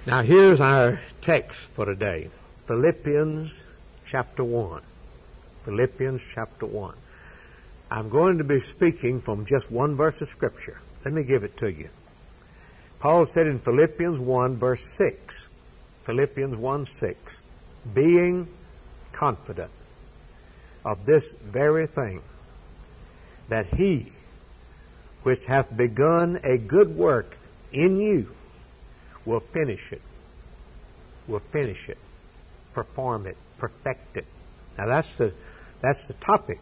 Now here's our text for today. Philippians chapter 1. Philippians chapter 1. I'm going to be speaking from just one verse of Scripture. Let me give it to you. Paul said in Philippians 1 verse 6, Philippians 1:6, being confident of this very thing, that he which hath begun a good work in you will finish it, perform it, perfect it. Now that's the topic.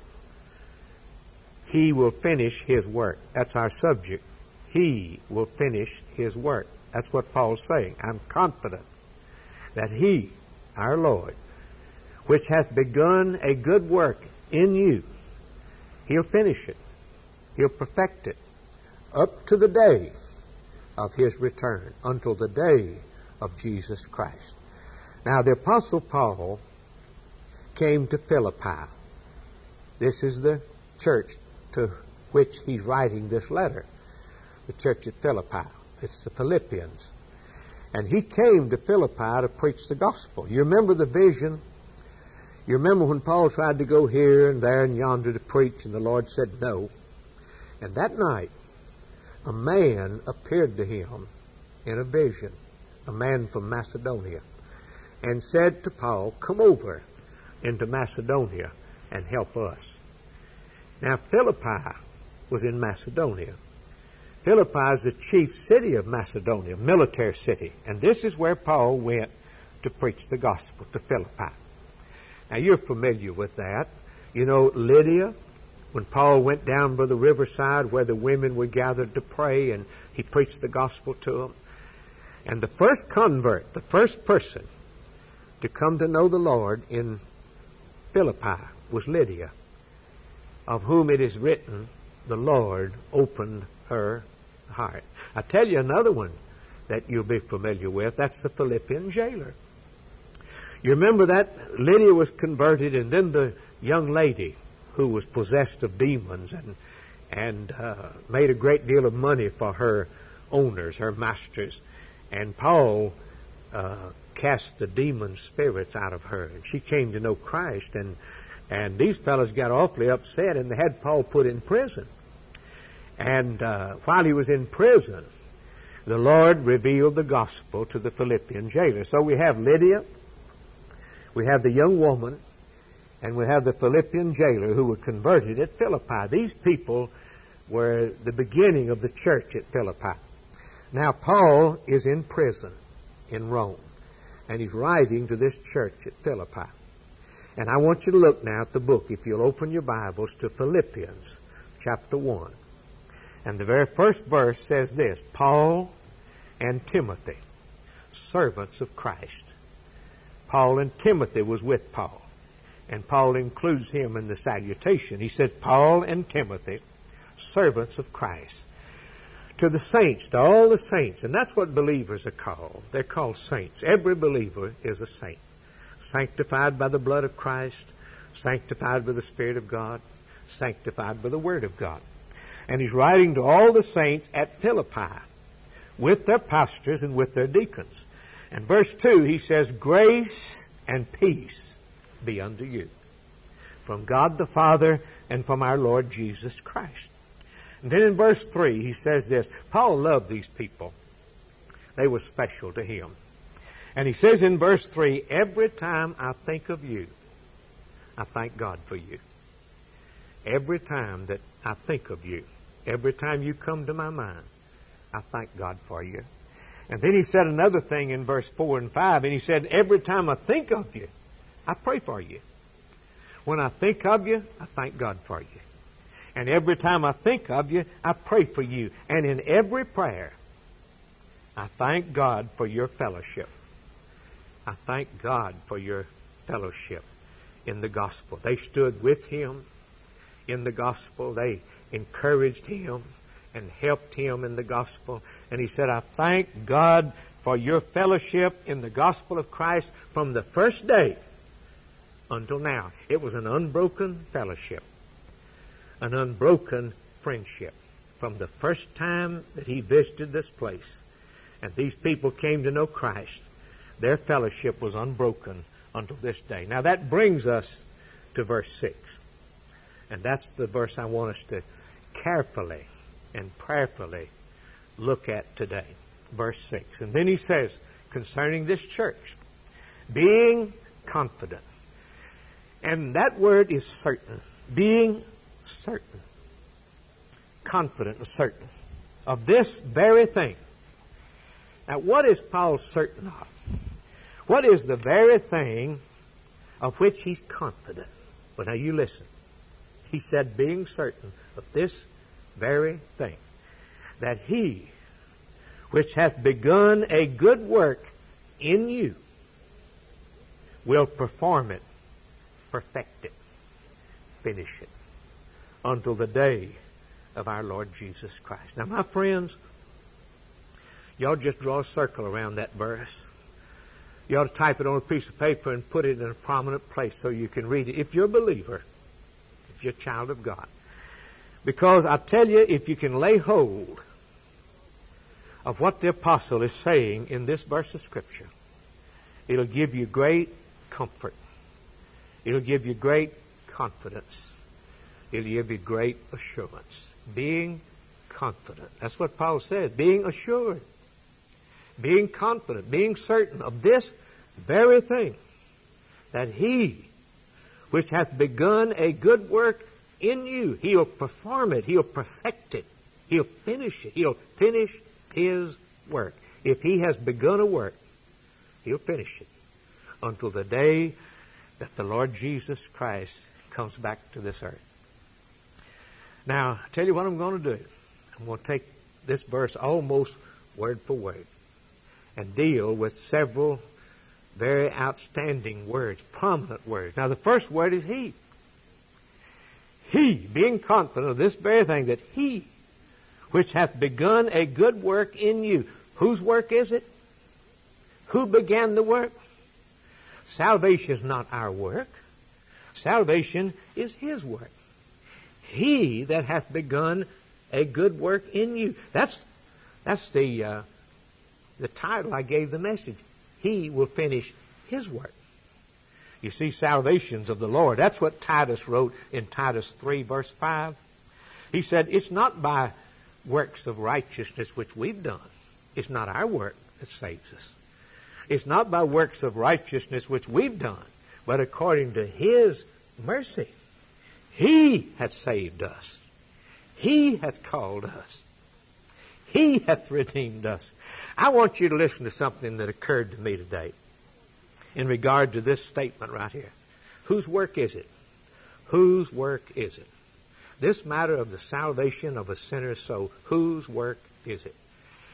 He will finish his work. That's our subject. He will finish his work. That's what Paul's saying. I'm confident that he, our Lord, which hath begun a good work in you, he'll finish it. He'll perfect it up to the day of his return, until the day of Jesus Christ. Now the Apostle Paul came to Philippi. This is the church to which he's writing this letter. The church at Philippi. It's the Philippians. And he came to Philippi to preach the gospel. You remember the vision? You remember when Paul tried to go here and there and yonder to preach, and the Lord said no. And that night, a man appeared to him in a vision, a man from Macedonia, and said to Paul, come over into Macedonia and help us. Now, Philippi was in Macedonia. Philippi is the chief city of Macedonia, military city. And this is where Paul went to preach the gospel, to Philippi. Now, you're familiar with that. You know, Lydia, when Paul went down by the riverside where the women were gathered to pray, and he preached the gospel to them. And the first convert, the first person to come to know the Lord in Philippi was Lydia, of whom it is written, the Lord opened her heart. I tell you another one that you'll be familiar with. That's the Philippian jailer. You remember that Lydia was converted, and then the young lady who was possessed of demons and made a great deal of money for her owners, her masters. And Paul cast the demon spirits out of her, and she came to know Christ. And these fellows got awfully upset, and they had Paul put in prison. And while he was in prison, the Lord revealed the gospel to the Philippian jailer. So we have Lydia, we have the young woman, and we have the Philippian jailer who were converted at Philippi. These people were the beginning of the church at Philippi. Now, Paul is in prison in Rome, and he's writing to this church at Philippi. And I want you to look now at the book, if you'll open your Bibles to Philippians chapter 1. And the very first verse says this, Paul and Timothy, servants of Christ. Paul and Timothy was with Paul. And Paul includes him in the salutation. He said, Paul and Timothy, servants of Christ. To the saints, to all the saints. And that's what believers are called. They're called saints. Every believer is a saint. Sanctified by the blood of Christ, sanctified by the Spirit of God, sanctified by the Word of God. And he's writing to all the saints at Philippi with their pastors and with their deacons. And verse 2, he says, grace and peace be unto you, from God the Father and from our Lord Jesus Christ. And then in verse 3 he says this, Paul loved these people. They were special to him. And he says in verse 3, every time I think of you, I thank God for you. Every time that I think of you, every time you come to my mind, I thank God for you. And then he said another thing in verse 4 and 5, and he said, every time I think of you, I pray for you. When I think of you, I thank God for you. And every time I think of you, I pray for you. And in every prayer, I thank God for your fellowship. I thank God for your fellowship in the gospel. They stood with him in the gospel. They encouraged him and helped him in the gospel. And he said, I thank God for your fellowship in the gospel of Christ from the first day until now. It was an unbroken fellowship, an unbroken friendship from the first time that he visited this place And these people came to know Christ. Their fellowship was unbroken until this day. Now that brings us to verse 6. And that's the verse I want us to carefully and prayerfully look at today. Verse 6. And then he says, concerning this church, being confident. And that word is certain. Being certain. Confident and certain of this very thing. Now, what is Paul certain of? What is the very thing of which he's confident? Well, now you listen. He said, being certain of this very thing, that he which hath begun a good work in you will perform it, perfect it, finish it, until the day of our Lord Jesus Christ. Now, my friends, y'all just draw a circle around that verse. You ought to type it on a piece of paper and put it in a prominent place so you can read it if you're a believer, if you're a child of God. Because I tell you, if you can lay hold of what the apostle is saying in this verse of Scripture, it'll give you great comfort. It'll give you great confidence. It'll give you great assurance. Being confident. That's what Paul said. Being assured. Being confident. Being certain of this very thing. That he which hath begun a good work in you, he'll perform it. He'll perfect it. He'll finish it. He'll finish his work. If he has begun a work, he'll finish it until the day that the Lord Jesus Christ comes back to this earth. Now, I tell you what I'm going to do. I'm going to take this verse almost word for word and deal with several very outstanding words, prominent words. Now, the first word is he. He, being confident of this very thing, that he which hath begun a good work in you. Whose work is it? Who began the work? Salvation is not our work. Salvation is his work. He that hath begun a good work in you. That's the title I gave the message. He will finish his work. You see, salvation's of the Lord. That's what Titus wrote in Titus 3, verse 5. He said, it's not by works of righteousness which we've done. It's not our work that saves us. It's not by works of righteousness which we've done, but according to his mercy. He hath saved us. He hath called us. He hath redeemed us. I want you to listen to something that occurred to me today in regard to this statement right here. Whose work is it? Whose work is it? This matter of the salvation of a sinner's soul, whose work is it?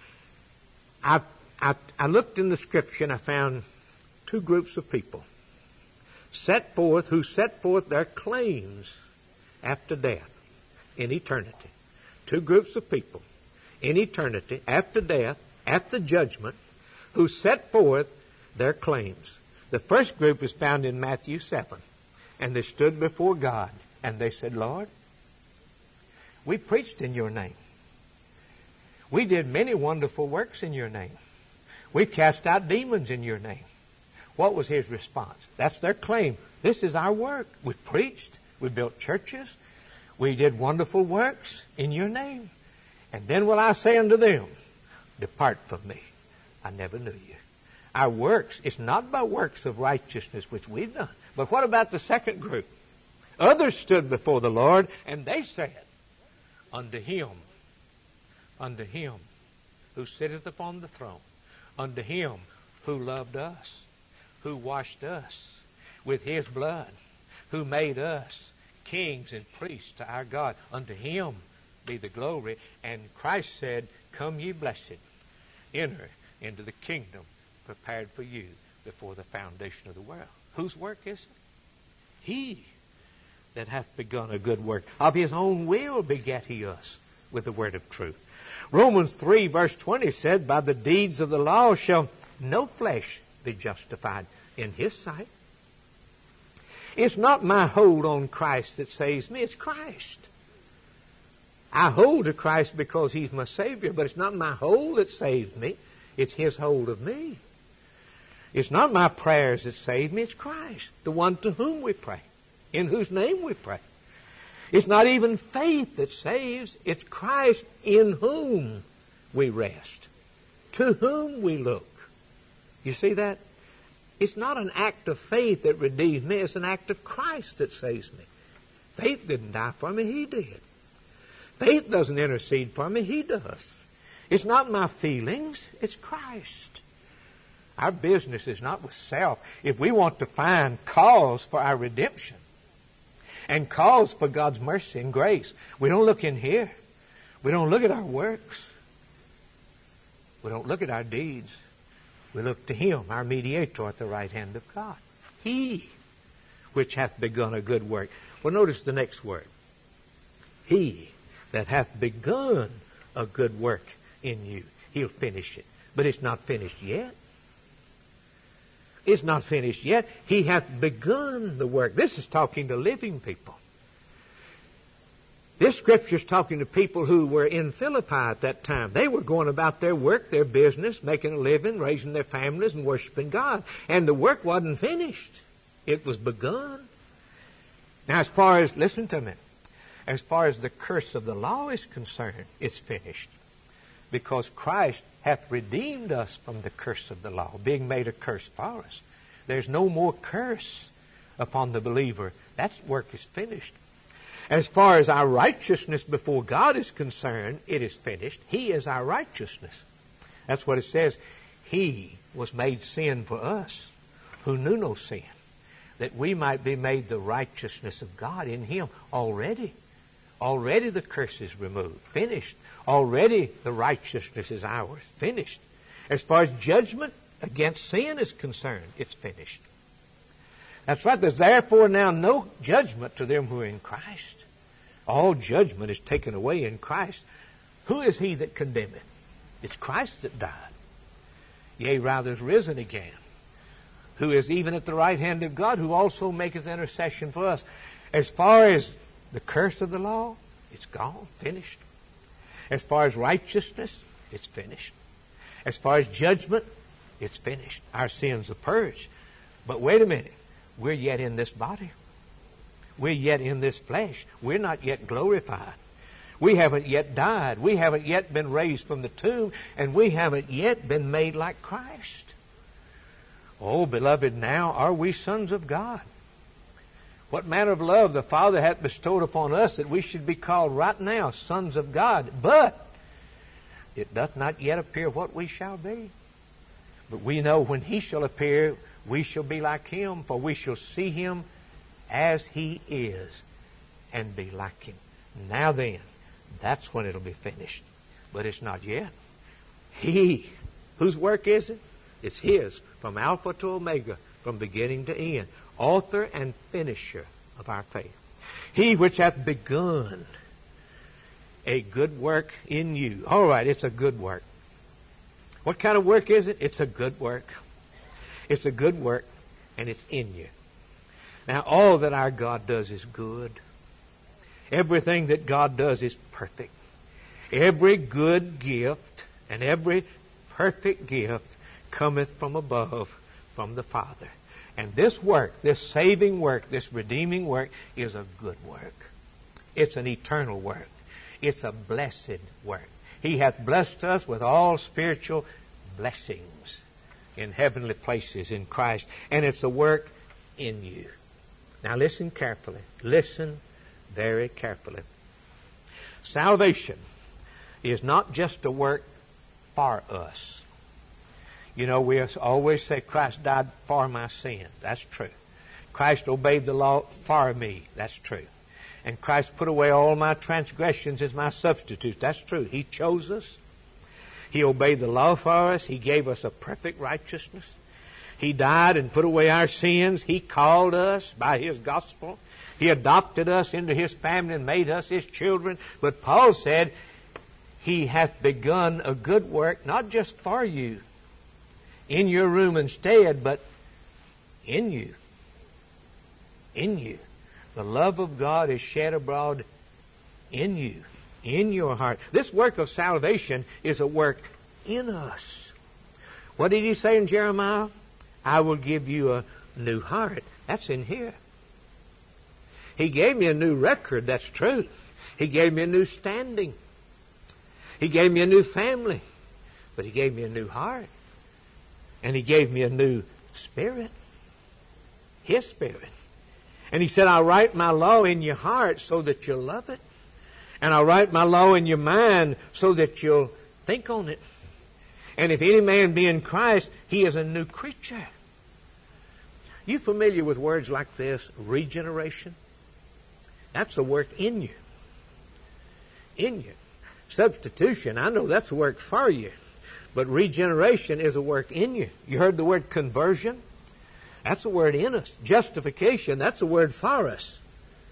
I looked in the Scripture and I found two groups of people who set forth their claims after death in eternity. Two groups of people in eternity, after death, at the judgment, who set forth their claims. The first group is found in Matthew 7. And they stood before God and they said, Lord, we preached in your name. We did many wonderful works in your name. We cast out demons in your name. What was his response? That's their claim. This is our work. We preached. We built churches. We did wonderful works in your name. And then will I say unto them, depart from me. I never knew you. Our works, it's not by works of righteousness which we've done. But what about the second group? Others stood before the Lord and they said, unto him who sitteth upon the throne, unto him who loved us, who washed us with his blood, who made us kings and priests to our God. Unto him be the glory. And Christ said, come ye blessed, enter into the kingdom prepared for you before the foundation of the world. Whose work is it? He that hath begun a good work. Of his own will begat he us with the word of truth. Romans 3 verse 20 said, by the deeds of the law shall no flesh be justified in his sight. It's not my hold on Christ that saves me. It's Christ. I hold to Christ because he's my Savior, but it's not my hold that saves me. It's His hold of me. It's not my prayers that save me. It's Christ, the one to whom we pray, in whose name we pray. It's not even faith that saves. It's Christ in whom we rest, to whom we look. You see that? It's not an act of faith that redeems me. It's an act of Christ that saves me. Faith didn't die for me. He did. Faith doesn't intercede for me. He does. It's not my feelings. It's Christ. Our business is not with self. If we want to find cause for our redemption and cause for God's mercy and grace, we don't look in here. We don't look at our works. We don't look at our deeds. We look to Him, our mediator at the right hand of God. He which hath begun a good work. Well, notice the next word. He that hath begun a good work in you. He'll finish it. But it's not finished yet. It's not finished yet. He hath begun the work. This is talking to living people. This scripture is talking to people who were in Philippi at that time. They were going about their work, their business, making a living, raising their families, and worshiping God. And the work wasn't finished. It was begun. Now, as far as, listen to me, as far as the curse of the law is concerned, it's finished. Because Christ hath redeemed us from the curse of the law, being made a curse for us. There's no more curse upon the believer. That work is finished. As far as our righteousness before God is concerned, it is finished. He is our righteousness. That's what it says. He was made sin for us, who knew no sin, that we might be made the righteousness of God in Him already. Already the curse is removed. Finished. Already the righteousness is ours. Finished. As far as judgment against sin is concerned, it's finished. That's right. There's therefore now no judgment to them who are in Christ. All judgment is taken away in Christ. Who is He that condemneth? It's Christ that died. Yea, rather is risen again. Who is even at the right hand of God, who also maketh intercession for us. As far as the curse of the law, it's gone, finished. As far as righteousness, it's finished. As far as judgment, it's finished. Our sins are purged. But wait a minute. We're yet in this body. We're yet in this flesh. We're not yet glorified. We haven't yet died. We haven't yet been raised from the tomb. And we haven't yet been made like Christ. Oh, beloved, now are we sons of God. What manner of love the Father hath bestowed upon us, that we should be called right now sons of God. But it doth not yet appear what we shall be. But we know when He shall appear, we shall be like Him, for we shall see Him as He is, and be like Him. Now then, that's when it'll be finished. But it's not yet. He, whose work is it? It's His, from Alpha to Omega, from beginning to end. Author and finisher of our faith. He which hath begun a good work in you. All right, it's a good work. What kind of work is it? It's a good work. It's a good work, and it's in you. Now, all that our God does is good. Everything that God does is perfect. Every good gift and every perfect gift cometh from above, from the Father. And this work, this saving work, this redeeming work is a good work. It's an eternal work. It's a blessed work. He hath blessed us with all spiritual blessings in heavenly places in Christ. And it's a work in you. Now listen carefully. Listen very carefully. Salvation is not just a work for us. You know, we always say Christ died for my sin. That's true. Christ obeyed the law for me. That's true. And Christ put away all my transgressions as my substitute. That's true. He chose us. He obeyed the law for us. He gave us a perfect righteousness. He died and put away our sins. He called us by His gospel. He adopted us into His family and made us His children. But Paul said, He hath begun a good work, not just for you, in your room instead, but in you. In you. The love of God is shed abroad in you, in your heart. This work of salvation is a work in us. What did he say in Jeremiah? I will give you a new heart. That's in here. He gave me a new record. That's true. He gave me a new standing. He gave me a new family. But He gave me a new heart. And He gave me a new spirit. His spirit. And He said, I'll write my law in your heart so that you'll love it. And I'll write my law in your mind so that you'll think on it. And if any man be in Christ, he is a new creature. You familiar with words like this? Regeneration? That's a work in you. In you. Substitution, I know that's a work for you. But regeneration is a work in you. You heard the word conversion? That's a word in us. Justification, that's a word for us.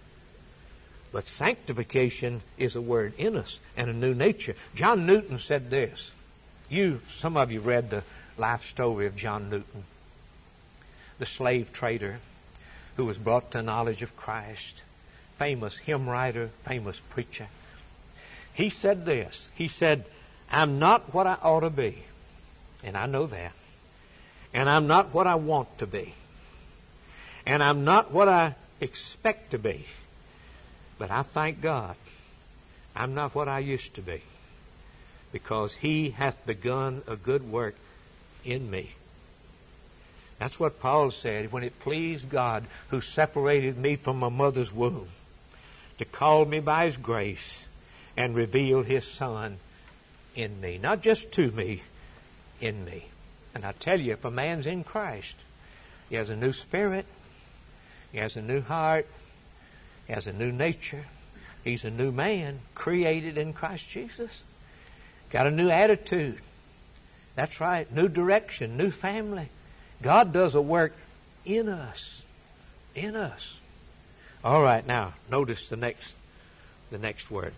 But sanctification is a word in us and a new nature. John Newton said this. Some of you read the life story of John Newton, the slave trader who was brought to knowledge of Christ, famous hymn writer, famous preacher. He said this. He said, I'm not what I ought to be, and I know that. And I'm not what I want to be. And I'm not what I expect to be. But I thank God I'm not what I used to be, because He hath begun a good work in me. That's what Paul said when it pleased God, who separated me from my mother's womb, to call me by His grace and reveal His Son in me. Not just to me, in me. And I tell you, if a man's in Christ, he has a new spirit, he has a new heart, he has a new nature. He's a new man, created in Christ Jesus. Got a new attitude. That's right. New direction, new family. God does a work in us. In us. All right, now, notice the next word.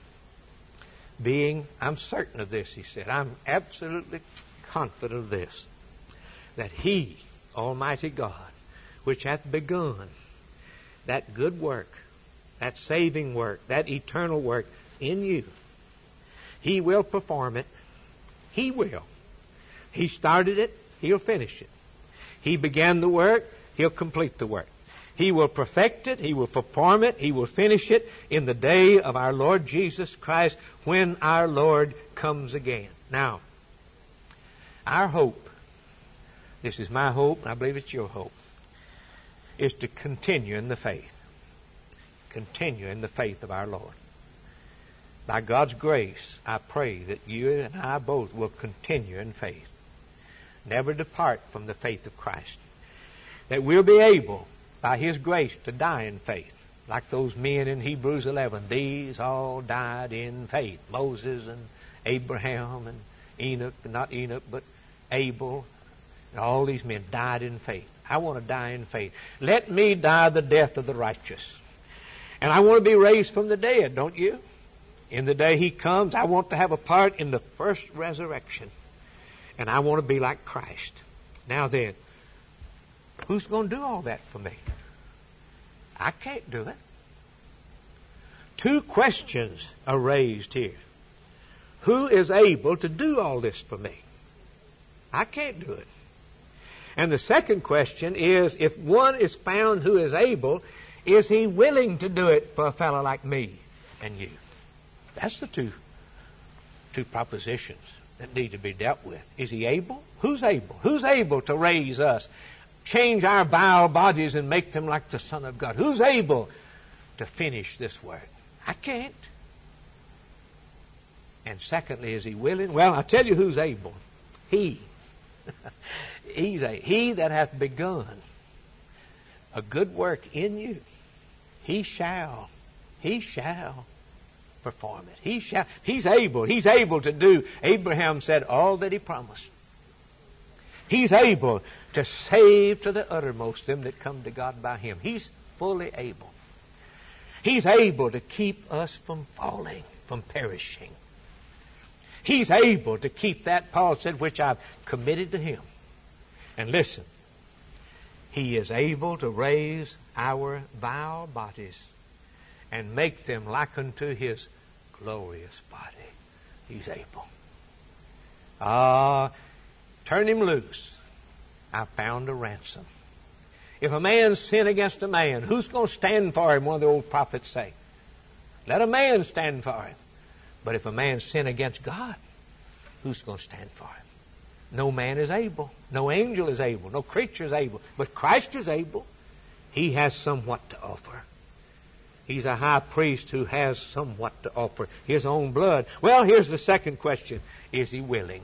I'm certain of this, he said. I'm absolutely confident of this. That He, Almighty God, which hath begun that good work, that saving work, that eternal work in you, He will perform it. He will. He started it. He'll finish it. He began the work. He'll complete the work. He will perfect it. He will perform it. He will finish it in the day of our Lord Jesus Christ, when our Lord comes again. Now, our hope, this is my hope, and I believe it's your hope, is to continue in the faith. Continue in the faith of our Lord. By God's grace, I pray that you and I both will continue in faith. Never depart from the faith of Christ. That we'll be able, by His grace, to die in faith. Like those men in Hebrews 11. These all died in faith. Moses and Abraham and Enoch, not Enoch, but Abel. And all these men died in faith. I want to die in faith. Let me die the death of the righteous. And I want to be raised from the dead, don't you? In the day He comes, I want to have a part in the first resurrection. And I want to be like Christ. Now then, who's going to do all that for me? I can't do it. Two questions are raised here. Who is able to do all this for me? I can't do it. And the second question is, if one is found who is able, is he willing to do it for a fellow like me and you? That's the two propositions that need to be dealt with. Is he able? Who's able? Who's able to raise us, change our vile bodies and make them like the Son of God? Who's able to finish this work? I can't. And secondly, is he willing? Well, I'll tell you who's able. He. He that hath begun a good work in you, He shall perform it. He's able to do, Abraham said, all that he promised. He's able to save to the uttermost them that come to God by Him. He's fully able. He's able to keep us from falling, from perishing. He's able to keep that, Paul said, which I've committed to Him. And listen, He is able to raise our vile bodies and make them like unto His glorious body. He's able. turn him loose, I found a ransom. If a man sin against a man, who's going to stand for him? One of the old prophets say. Let a man stand for him. But if a man sin against God, who's going to stand for him? No man is able. No angel is able. No creature is able. But Christ is able. He has somewhat to offer. He's a high priest who has somewhat to offer. His own blood. Well, here's the second question. Is he willing?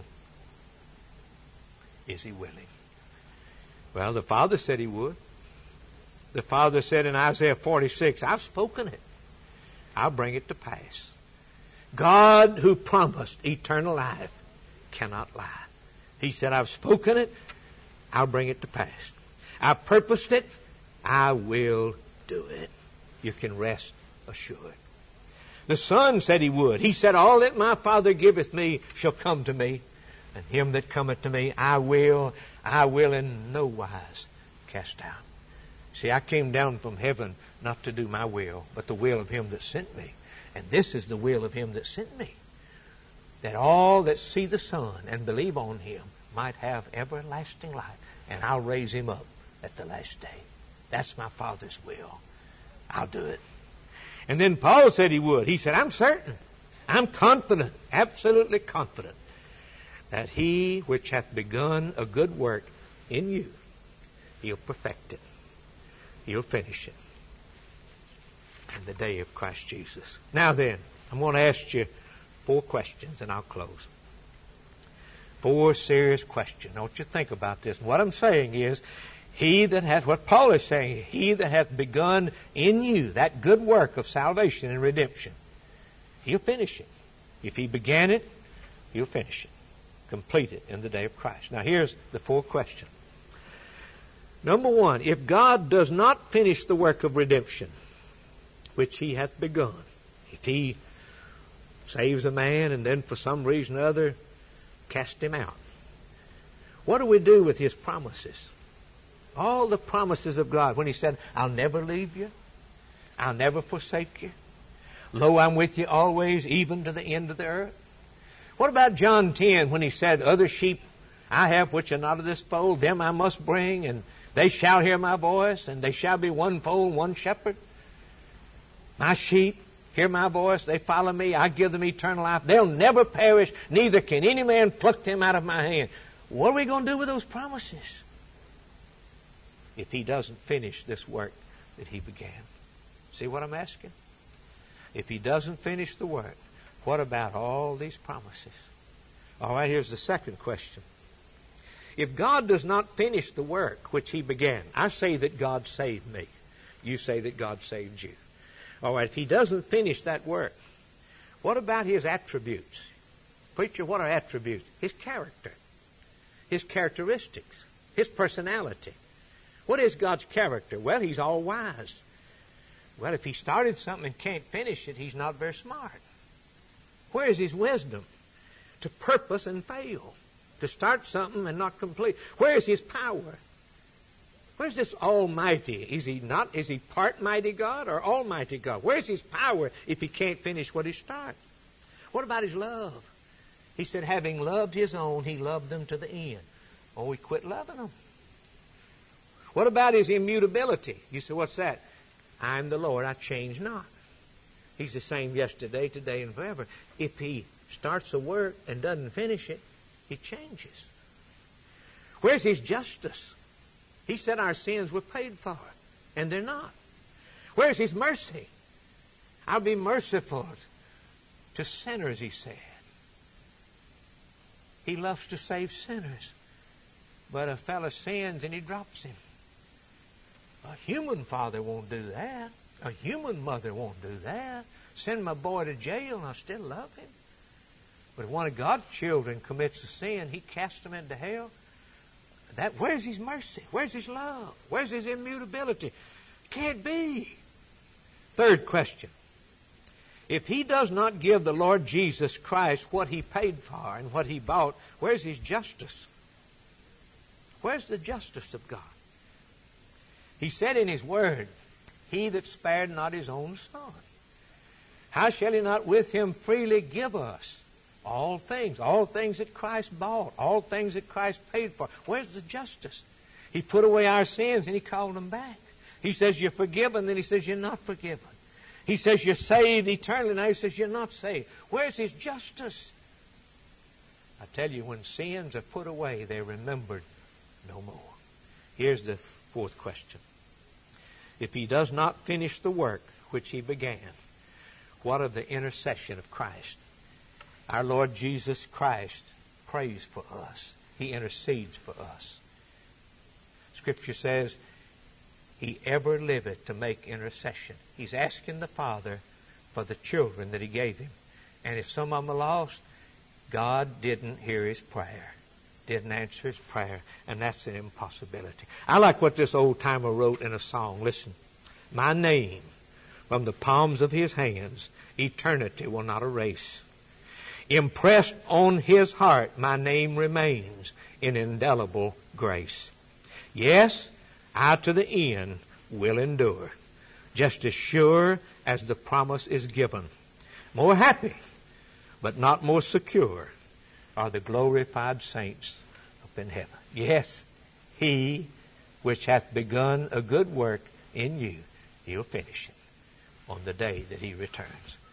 Is he willing? Well, the Father said he would. The Father said in Isaiah 46, I've spoken it. I'll bring it to pass. God who promised eternal life cannot lie. He said, I've spoken it. I'll bring it to pass. I've purposed it. I will do it. You can rest assured. The Son said he would. He said, all that my Father giveth me shall come to me. And him that cometh to me, I will in no wise cast out. See, I came down from heaven not to do my will, but the will of him that sent me. And this is the will of him that sent me, that all that see the Son and believe on him might have everlasting life. And I'll raise him up at the last day. That's my Father's will. I'll do it. And then Paul said he would. He said, I'm certain, I'm confident, absolutely confident, that he which hath begun a good work in you, he'll perfect it. He'll finish it in the day of Christ Jesus. Now then, I'm going to ask you 4 questions and I'll close. 4 serious questions. I want you to think about this. And what I'm saying is, he that hath, what Paul is saying, he that hath begun in you that good work of salvation and redemption, he'll finish it. If he began it, he'll finish it. Complete it in the day of Christ. Now here's the 4 questions. Number 1, if God does not finish the work of redemption, which he hath begun, if he saves a man and then for some reason or other cast him out, what do we do with his promises? All the promises of God when he said, I'll never leave you, I'll never forsake you, lo, I'm with you always, even to the end of the earth. What about John 10 when he said, other sheep I have which are not of this fold, them I must bring, and they shall hear my voice, and they shall be one fold, one shepherd. My sheep hear my voice, they follow me, I give them eternal life. They'll never perish, neither can any man pluck them out of my hand. What are we going to do with those promises if he doesn't finish this work that he began? See what I'm asking? If he doesn't finish the work, what about all these promises? All right, here's the second question. If God does not finish the work which he began, I say that God saved me. You say that God saved you. All right, if he doesn't finish that work, what about his attributes? Preacher, what are attributes? His character, his characteristics, his personality. What is God's character? Well, he's all wise. Well, if he started something and can't finish it, he's not very smart. Where is his wisdom? To purpose and fail. To start something and not complete. Where is his power? Where's this Almighty? Is he part mighty God or Almighty God? Where's his power if he can't finish what he starts? What about his love? He said, having loved his own, he loved them to the end. Oh, he quit loving them. What about his immutability? You say, what's that? I am the Lord, I change not. He's the same yesterday, today, and forever. If he starts a work and doesn't finish it, he changes. Where's his justice? He said our sins were paid for, and they're not. Where's his mercy? I'll be merciful to sinners, he said. He loves to save sinners. But a fellow sins and he drops him. A human father won't do that. A human mother won't do that. Send my boy to jail and I still love him. But if one of God's children commits a sin, he casts them into hell. Where's his mercy? Where's his love? Where's his immutability? Can't be. Third question. If he does not give the Lord Jesus Christ what he paid for and what he bought, where's his justice? Where's the justice of God? He said in his word, he that spared not his own son, how shall he not with him freely give us All things that Christ bought, all things that Christ paid for. Where's the justice? He put away our sins and He called them back. He says you're forgiven, then He says you're not forgiven. He says you're saved eternally, now He says you're not saved. Where's His justice? I tell you, when sins are put away, they're remembered no more. Here's the fourth question. If He does not finish the work which He began, what of the intercession of Christ? Our Lord Jesus Christ prays for us. He intercedes for us. Scripture says, He ever liveth to make intercession. He's asking the Father for the children that He gave Him. And if some of them are lost, God didn't hear his prayer. Didn't answer his prayer. And that's an impossibility. I like what this old-timer wrote in a song. Listen. My name from the palms of His hands eternity will not erase. Impressed on His heart, my name remains in indelible grace. Yes, I to the end will endure, just as sure as the promise is given. More happy, but not more secure, are the glorified saints up in heaven. Yes, He which hath begun a good work in you, He'll finish it on the day that He returns.